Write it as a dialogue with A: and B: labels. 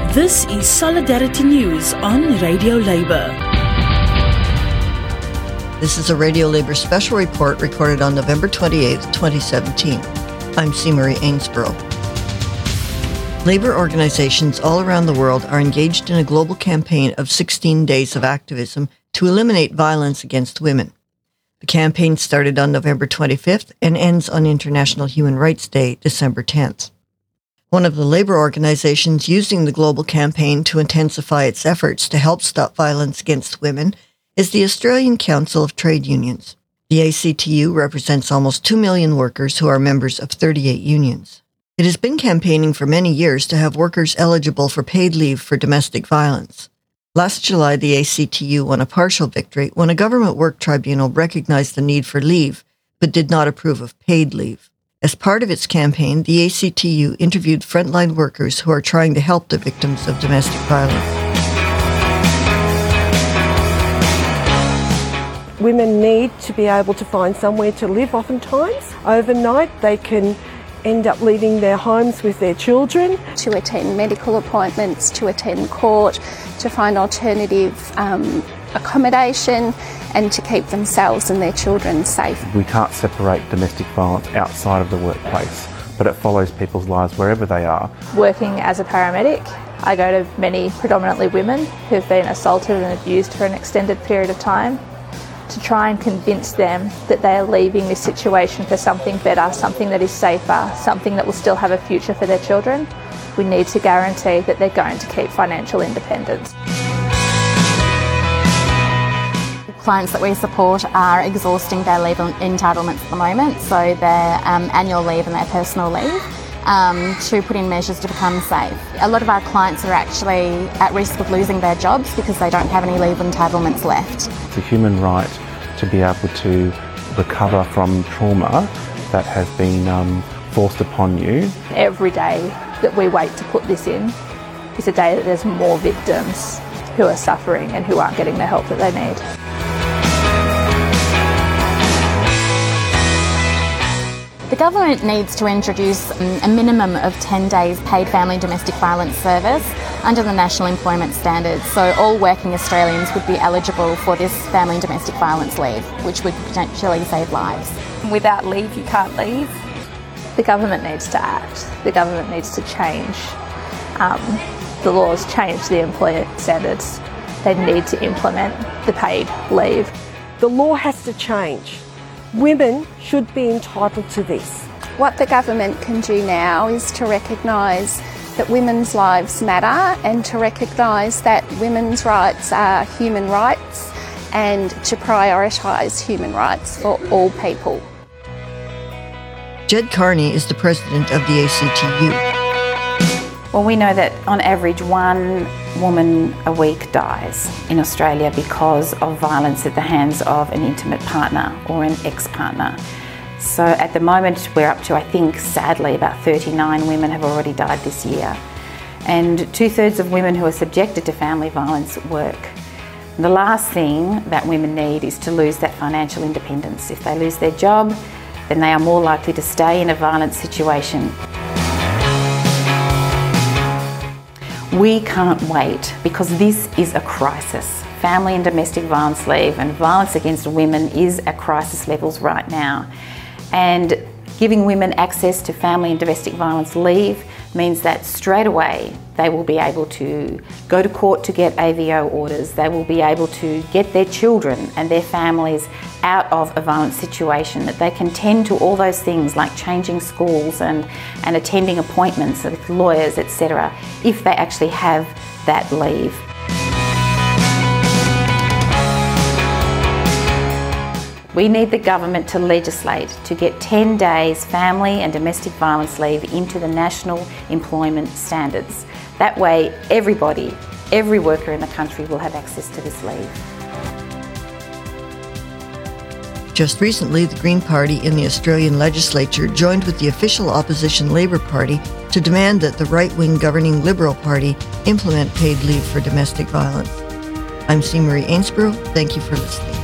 A: This is Solidarity News on Radio Labour.
B: This is a Radio Labour special report recorded on November 28, 2017. I'm C. Marie Ainsborough. Labour organisations all around the world are engaged in a global campaign of 16 days of activism to eliminate violence against women. The campaign started on November 25th and ends on International Human Rights Day, December 10th. One of the labour organisations using the global campaign to intensify its efforts to help stop violence against women is the Australian Council of Trade Unions. The ACTU represents almost 2 million workers who are members of 38 unions. It has been campaigning for many years to have workers eligible for paid leave for domestic violence. Last July, the ACTU won a partial victory when a government work tribunal recognized the need for leave, but did not approve of paid leave. As part of its campaign, the ACTU interviewed frontline workers who are trying to help the victims of domestic violence.
C: Women need to be able to find somewhere to live oftentimes. Overnight, they can end up leaving their homes with their children.
D: To attend medical appointments, to attend court, to find alternative accommodation and to keep themselves and their children safe.
E: We can't separate domestic violence outside of the workplace, but it follows people's lives wherever they are.
F: Working as a paramedic, I go to many predominantly women who've been assaulted and abused for an extended period of time, to try and convince them that they are leaving this situation for something better, something that is safer, something that will still have a future for their children. We need to guarantee that they're going to keep financial independence.
G: Clients that we support are exhausting their leave entitlements at the moment, so their annual leave and their personal leave, to put in measures to become safe. A lot of our clients are actually at risk of losing their jobs because they don't have any leave entitlements left.
E: It's a human right to be able to recover from trauma that has been forced upon you.
F: Every day that we wait to put this in is a day that there's more victims who are suffering and who aren't getting the help that they need.
G: The government needs to introduce a minimum of 10 days paid family domestic violence service under the National Employment Standards, so all working Australians would be eligible for this family and domestic violence leave, which would potentially save lives.
F: Without leave, you can't leave. The government needs to act. The government needs to change the laws, change the employer standards. They need to implement the paid leave.
C: The law has to change. Women should be entitled to this.
D: What the government can do now is to recognise that women's lives matter and to recognise that women's rights are human rights and to prioritise human rights for all people.
B: Jed Carney is the president of the ACTU.
H: Well, we know that on average 1 woman a week dies in Australia because of violence at the hands of an intimate partner or an ex-partner. So at the moment we're up to, I think, sadly, about 39 women have already died this year. And 2/3 of women who are subjected to family violence work. The last thing that women need is to lose that financial independence. If they lose their job, then they are more likely to stay in a violent situation. We can't wait because this is a crisis. Family and domestic violence leave and violence against women is at crisis levels right now. And giving women access to family and domestic violence leave means that straight away they will be able to go to court to get AVO orders. They will be able to get their children and their families out of a violent situation, that they can tend to all those things like changing schools and attending appointments with lawyers, etc., if they actually have that leave. We need the government to legislate to get 10 days family and domestic violence leave into the National Employment Standards. That way, everybody, every worker in the country will have access to this leave.
B: Just recently, the Green Party in the Australian legislature joined with the official opposition Labor Party to demand that the right-wing governing Liberal Party implement paid leave for domestic violence. I'm C. Marie Ainsborough. Thank you for listening.